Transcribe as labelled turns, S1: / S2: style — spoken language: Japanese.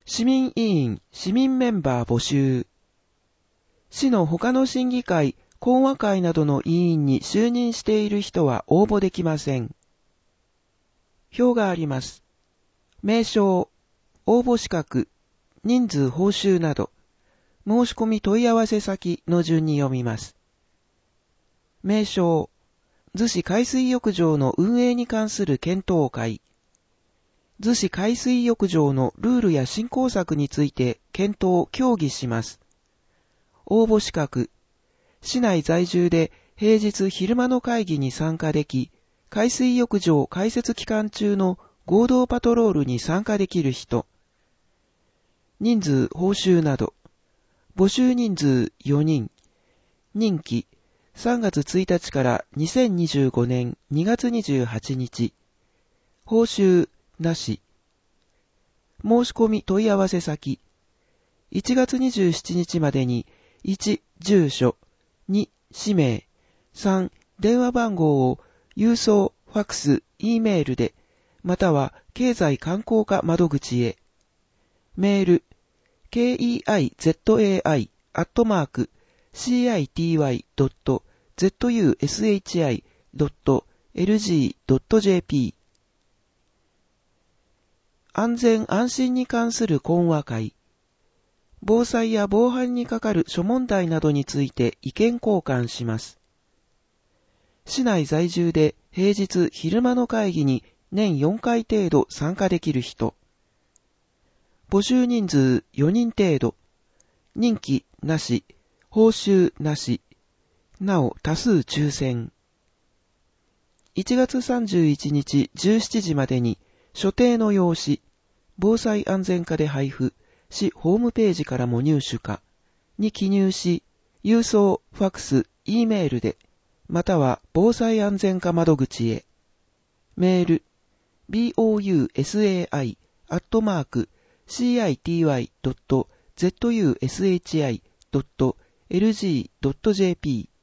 S1: 市民委員、市民メンバー募集。市の他の審議会、講和会などの委員に就任している人は応募できません。表があります。名称、応募資格、人数報酬など、申し込み問い合わせ先の順に読みます。名称、逗子海水浴場の運営に関する検討会。逗子海水浴場のルールや振興策について検討・協議します。応募資格、市内在住で平日昼間の会議に参加でき、海水浴場開設期間中の合同パトロールに参加できる人。人数、報酬など。募集人数4人。任期、3月1日から2025年2月28日。報酬、なし。申し込み問い合わせ先。1月27日までに1、住所、2、氏名、3、電話番号を郵送、ファックス、Eメールで、または経済観光課窓口へ。メール、kei.citi.citi.zushi.lg.jp。安全安心に関する講和会。防災や防犯にかかる諸問題などについて意見交換します。市内在住で平日昼間の会議に年4回程度参加できる人。募集人数4人程度。任期なし。報酬なし。なお多数抽選。1月31日17時までに所定の用紙、防災安全課で配布、市ホームページからも入手か、に記入し、郵送、ファックス、Eメールで、または防災安全課窓口へ。メール、bousai@city.zushi.lg.jp